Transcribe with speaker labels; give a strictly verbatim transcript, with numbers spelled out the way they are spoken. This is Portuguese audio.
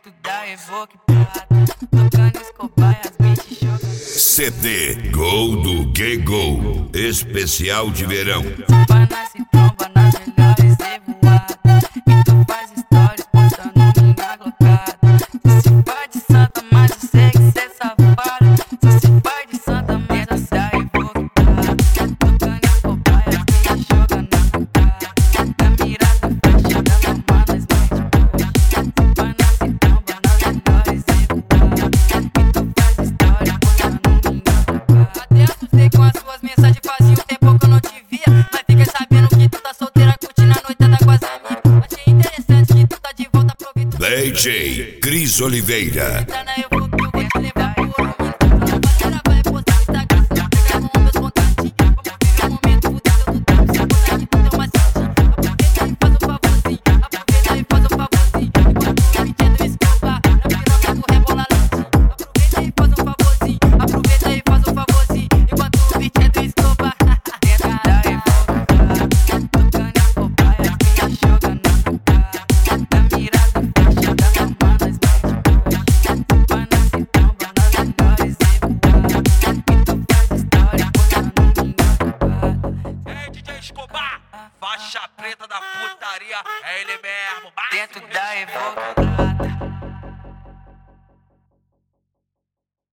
Speaker 1: Dentro da Evoque Prata, tocando Escobar e as bitches jogando.
Speaker 2: C D Gol do Gay Gol, especial de verão.
Speaker 1: Pana se tromba nas melhores revoadas, e tu faz história postando minha glocada. Se se vai de santa, mas eu sei que cê é safado. Se se vai de santa, mas eu sei da Evoque Prata, tocando Escobar e as bitches jogando na cara. Da mirada fecha, da mama nós mete boa. Pana se tromba nas melhores revoadas, e tu faz história postando minha glocada. Adentro sei com as suas mensagens, fazia um tempo que eu não te via, mas fiquei sabendo que tu tá solteira curtindo a noitada com as amigas. Achei interessante que tu tá de volta, aproveita.
Speaker 2: D J Cris Oliveira.
Speaker 1: Tá na Evoque, eu vou te levar pro Oromino. A rapaziada vai postar no Instagram, pegando os meus contatinhos. Vamos viver um momento fudendo do tempo, se botar que tu tem uma cintinha. Aproveita e faz um favorzinho, aproveita e faz um favorzinho. Enquanto o vídeo do Escobar, na piroca do rebola lentinho. Aproveita e faz um favorzinho, aproveita e faz um favorzinho. Enquanto o vídeo do Escobar. Dentro da Evoque, tocando Escobar e as bitches jogando na cara. Da mirada fecha, da mama nós mete boa. Pana se tromba nas melhores revoadas, e tu faz história postando minha glocada.
Speaker 3: Ei, D J Escobar, faixa preta da putaria, é ele mesmo.
Speaker 1: Dentro da Evoque Prata.